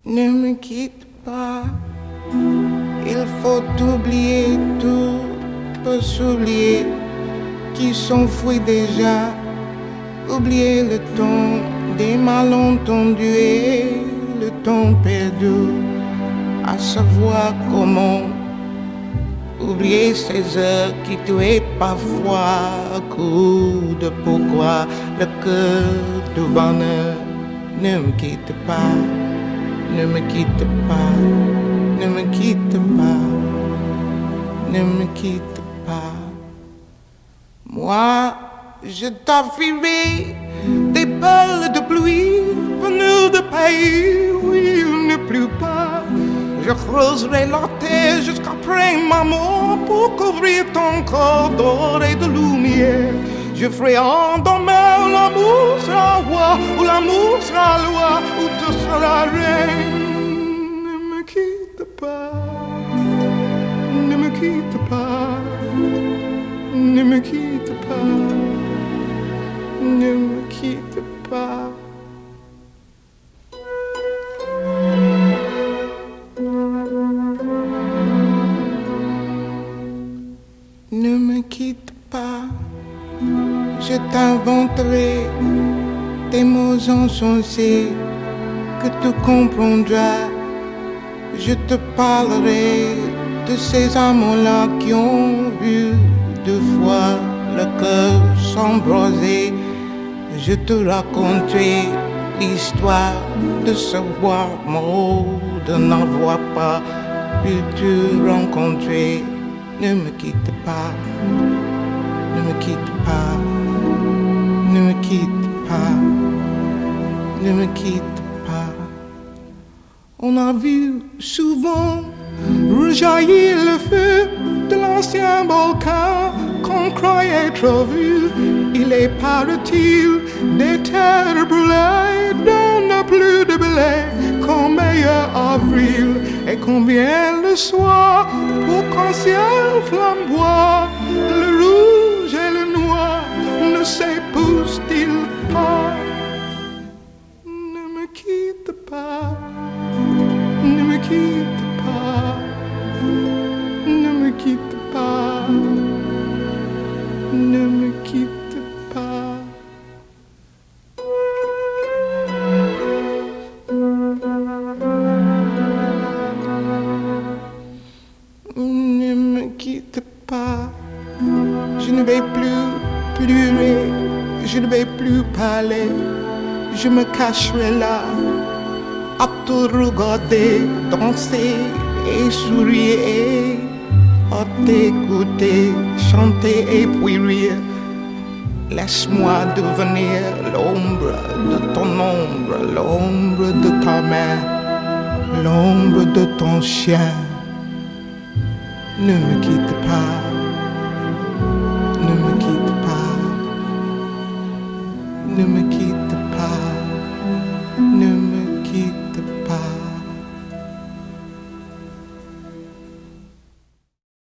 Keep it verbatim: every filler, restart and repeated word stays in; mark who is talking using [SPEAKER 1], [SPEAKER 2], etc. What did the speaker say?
[SPEAKER 1] Ne me quitte pas, il faut oublier tout, peut s'oublier qui s'enfuit déjà. Oublier le temps des malentendus et le temps perdu, à savoir comment oublier ces heures qui tuaient parfois. Coup de pourquoi le cœur du bonheur. Ne me quitte pas, ne me quitte pas, ne me quitte pas, ne me quitte pas. Moi, je t'offrirai des perles de pluie venues de pays où il ne pleut pas. Je creuserai la terre jusqu'après ma mort pour couvrir ton corps d'or et de lumière. Je ferai endormir l'amour sera roi, ou l'amour sera loi, ou tu seras reine. Ne me quitte pas, ne me quitte pas, ne me quitte pas, ne me quitte pas. Ne me quitte pas, je t'inventerai des mots insensés que tu comprendras. Je te parlerai de ces amants-là qui ont vu deux fois le cœur s'embraser. Je te raconterai l'histoire de ce bois mort, de n'avoir pas pu te rencontrer. Ne me quitte pas, ne me quitte pas, ne me quitte pas, ne me quitte pas. On a vu souvent rejaillir le feu de l'ancien volcan qu'on croyait trop vu. Il est, paraît-il, des terres brûlées dont n'a plus de blé qu'en meilleur avril. Et combien le soir pour qu'un ciel flamboie, le rouge et le noir ne s'épousent-ils pas? Ne me quitte pas, ne me quitte pas, ne me quitte pas, ne me quitte pas. Ne me quitte pas, je ne vais plus pleurer, je ne vais plus parler, je me cacherai là, à te regarder, danser et sourire, à t'écouter, chanter et puis rire. Laisse-moi devenir l'ombre de ton ombre, l'ombre de ta main, l'ombre de ton chien. Ne me quitte pas, ne me quitte pas, ne me quitte pas, ne me